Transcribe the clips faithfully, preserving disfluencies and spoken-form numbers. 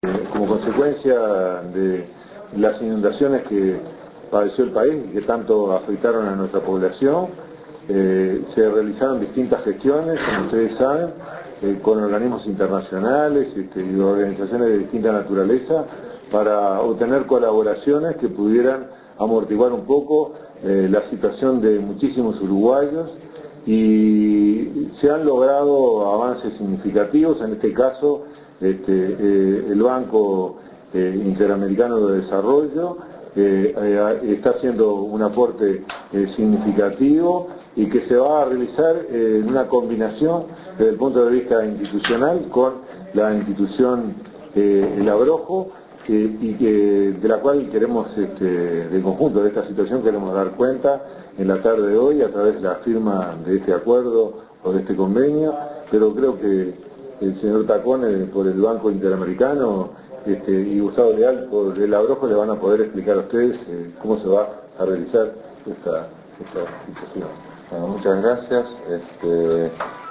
Como consecuencia de las inundaciones que padeció el país y que tanto afectaron a nuestra población, eh, se realizaron distintas gestiones, como ustedes saben, eh, con organismos internacionales este, y organizaciones de distinta naturaleza para obtener colaboraciones que pudieran amortiguar un poco eh, la situación de muchísimos uruguayos, y se han logrado avances significativos. En este caso, este, eh, el Banco eh, Interamericano de Desarrollo eh, eh, está haciendo un aporte eh, significativo y que se va a realizar eh, en una combinación desde el punto de vista institucional con la institución eh, El Abrojo, eh, y que, de la cual queremos, este, de conjunto de esta situación, queremos dar cuenta en la tarde de hoy a través de la firma de este acuerdo o de este convenio. Pero creo que el señor Tacón eh, por el Banco Interamericano este, y Gustavo Leal por el Abrojo le van a poder explicar a ustedes eh, cómo se va a realizar esta, esta situación. Bueno, muchas gracias. Este,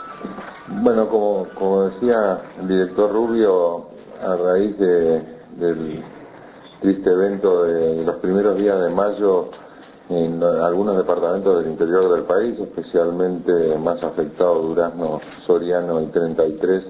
bueno, como, como decía el director Rubio, a raíz de, del triste evento de los primeros días de mayo en algunos departamentos del interior del país, especialmente más afectado Durazno, Soriano y treinta y tres,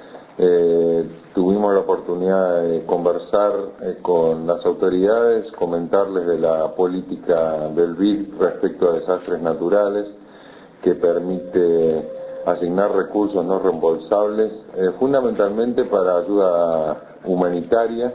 eh, tuvimos la oportunidad de conversar eh, con las autoridades, comentarles de la política del B I D respecto a desastres naturales, que permite asignar recursos no reembolsables, eh, fundamentalmente para ayuda humanitaria.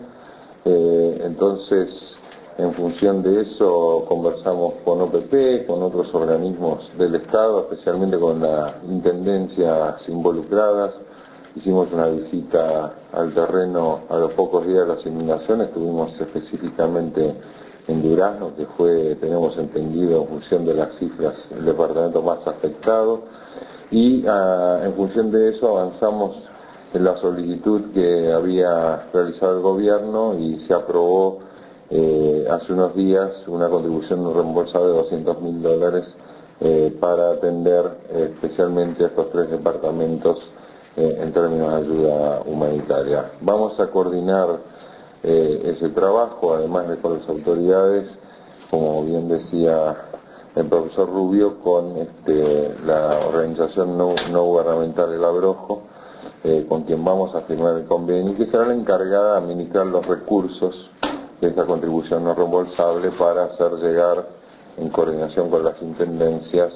Eh, entonces, en función de eso, conversamos con O P P, con otros organismos del Estado, especialmente con las intendencias involucradas. Hicimos una visita al terreno a los pocos días de las inundaciones. Estuvimos específicamente en Durazno, que fue, tenemos entendido, en función de las cifras, el departamento más afectado. Y uh, en función de eso avanzamos en la solicitud que había realizado el gobierno y se aprobó Eh, hace unos días una contribución no reembolsable de doscientos mil dólares eh, para atender eh, especialmente a estos tres departamentos eh, en términos de ayuda humanitaria. Vamos a coordinar eh, ese trabajo, además de con las autoridades, como bien decía el profesor Rubio, con este, la organización no, no gubernamental El Abrojo, eh, con quien vamos a firmar el convenio, y que será la encargada de administrar los recursos de esta contribución no reembolsable para hacer llegar, en coordinación con las intendencias,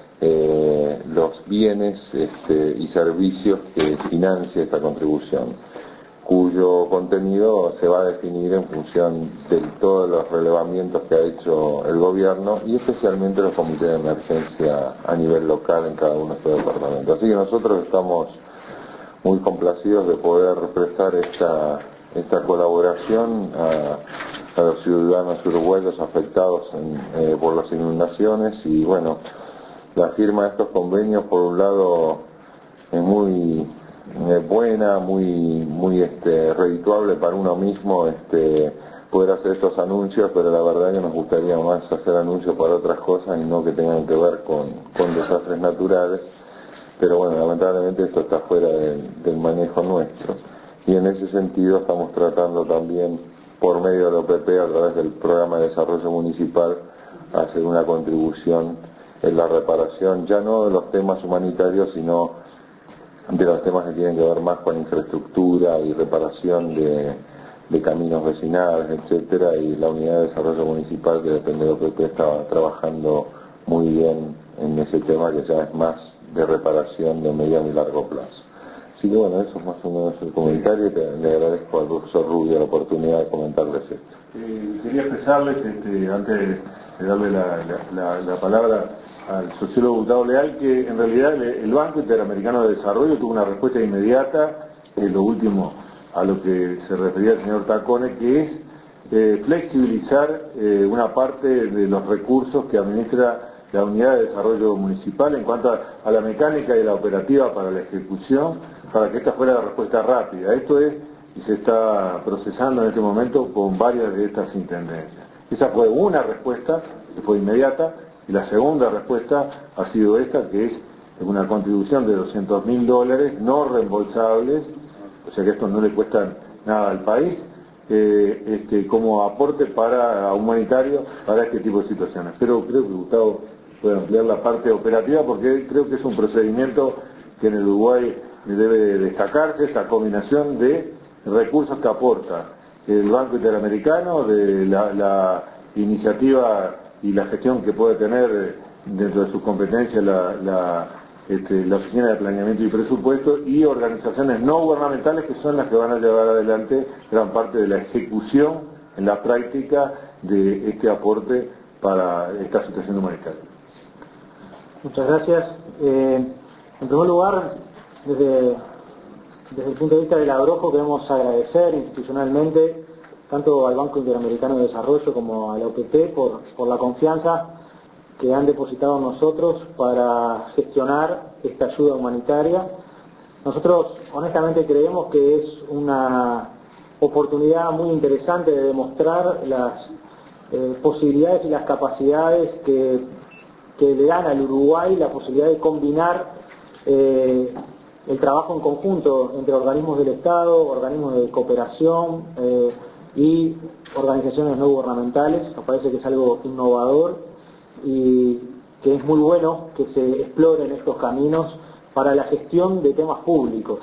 eh, los bienes este, y servicios que financia esta contribución, cuyo contenido se va a definir en función de todos los relevamientos que ha hecho el gobierno y especialmente los comités de emergencia a nivel local en cada uno de estos departamentos. Así que nosotros estamos muy complacidos de poder prestar esta esta colaboración a, a los ciudadanos uruguayos afectados en, eh, por las inundaciones. Y bueno, la firma de estos convenios, por un lado, es muy eh, buena, muy muy este, redituable para uno mismo este, poder hacer estos anuncios, pero la verdad que nos gustaría más hacer anuncios para otras cosas y no que tengan que ver con, con desastres naturales. Pero bueno, lamentablemente esto está fuera del, del manejo nuestro. Y en ese sentido estamos tratando también, por medio de la O P P, a través del Programa de Desarrollo Municipal, hacer una contribución en la reparación, ya no de los temas humanitarios, sino de los temas que tienen que ver más con infraestructura y reparación de, de caminos vecinales, etcétera. Y la Unidad de Desarrollo Municipal, que depende de la O P P, está trabajando muy bien en ese tema, que ya es más de reparación de mediano y largo plazo. Así que bueno, eso es más o menos el comentario, y te, le agradezco al profesor Rubio la oportunidad de comentarles esto. Eh, quería expresarles, este, antes de darle la, la, la, la palabra al sociólogo Gustavo Leal, que en realidad el, el Banco Interamericano de Desarrollo tuvo una respuesta inmediata, eh, lo último a lo que se refería el señor Tacone, que es eh, flexibilizar eh, una parte de los recursos que administra la Unidad de Desarrollo Municipal en cuanto a, a la mecánica y la operativa para la ejecución, para que esta fuera la respuesta rápida. Esto es, y se está procesando en este momento con varias de estas intendencias. Esa fue una respuesta, que fue inmediata, y la segunda respuesta ha sido esta, que es una contribución de doscientos mil dólares no reembolsables, o sea que estos no le cuestan nada al país eh, este, como aporte para humanitario para este tipo de situaciones. Pero creo que Gustavo puede ampliar la parte operativa porque creo que es un procedimiento que en el Uruguay debe destacarse, esta combinación de recursos que aporta el Banco Interamericano, de la, la iniciativa y la gestión que puede tener dentro de sus competencias la, la, este, la Oficina de Planeamiento y Presupuesto y organizaciones no gubernamentales que son las que van a llevar adelante gran parte de la ejecución en la práctica de este aporte para esta situación humanitaria. Muchas gracias. Eh, en primer lugar, desde, desde el punto de vista del Agrojo queremos agradecer institucionalmente tanto al Banco Interamericano de Desarrollo como a la O P P por, por la confianza que han depositado en nosotros para gestionar esta ayuda humanitaria. Nosotros honestamente creemos que es una oportunidad muy interesante de demostrar las eh, posibilidades y las capacidades que, que le dan al Uruguay la posibilidad de combinar eh, el trabajo en conjunto entre organismos del Estado, organismos de cooperación eh, y organizaciones no gubernamentales. Nos parece que es algo innovador y que es muy bueno que se exploren estos caminos para la gestión de temas públicos.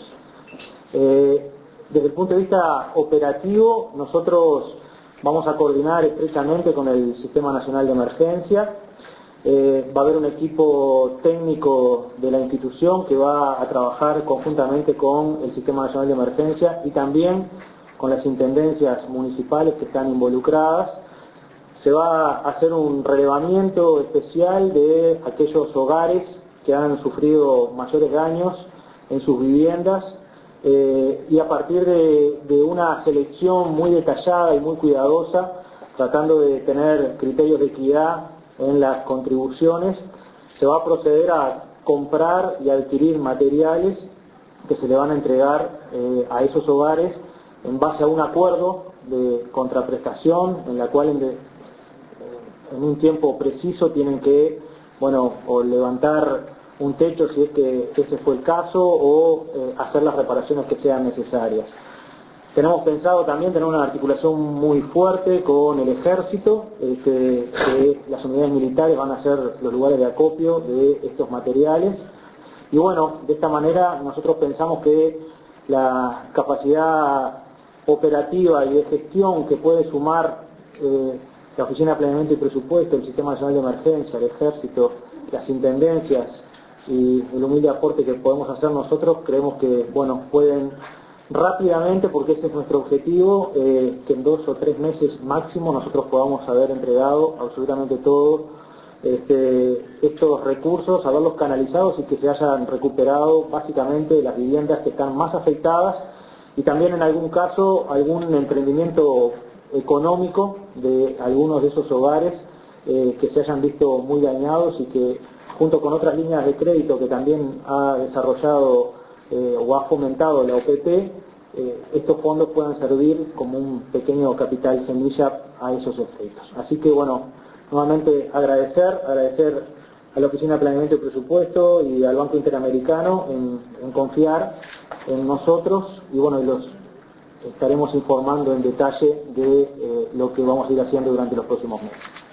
Eh, desde el punto de vista operativo, nosotros vamos a coordinar estrechamente con el Sistema Nacional de Emergencia. Eh, va a haber un equipo técnico de la institución que va a trabajar conjuntamente con el Sistema Nacional de Emergencia y también con las intendencias municipales que están involucradas. Se va a hacer un relevamiento especial de aquellos hogares que han sufrido mayores daños en sus viviendas eh, y a partir de, de una selección muy detallada y muy cuidadosa, tratando de tener criterios de equidad en las contribuciones, se va a proceder a comprar y adquirir materiales que se le van a entregar eh, a esos hogares en base a un acuerdo de contraprestación en la cual en, de, en un tiempo preciso tienen que, bueno, o levantar un techo si es que ese fue el caso o eh, hacer las reparaciones que sean necesarias. Tenemos pensado también tener una articulación muy fuerte con el ejército, este, que las unidades militares van a ser los lugares de acopio de estos materiales. Y bueno, de esta manera nosotros pensamos que la capacidad operativa y de gestión que puede sumar eh, la Oficina de Planeamiento y Presupuesto, el Sistema Nacional de Emergencia, el Ejército, las Intendencias y el humilde aporte que podemos hacer nosotros, creemos que bueno pueden rápidamente, porque ese es nuestro objetivo, eh, que en dos o tres meses máximo nosotros podamos haber entregado absolutamente todo este, estos recursos, haberlos canalizados y que se hayan recuperado básicamente las viviendas que están más afectadas y también en algún caso algún emprendimiento económico de algunos de esos hogares eh, que se hayan visto muy dañados y que junto con otras líneas de crédito que también ha desarrollado eh, o ha fomentado la O P P, eh, estos fondos puedan servir como un pequeño capital semilla a esos efectos. Así que bueno, nuevamente agradecer, agradecer a la Oficina de Planeamiento y Presupuesto y al Banco Interamericano en, en confiar en nosotros y bueno, y los estaremos informando en detalle de eh, lo que vamos a ir haciendo durante los próximos meses.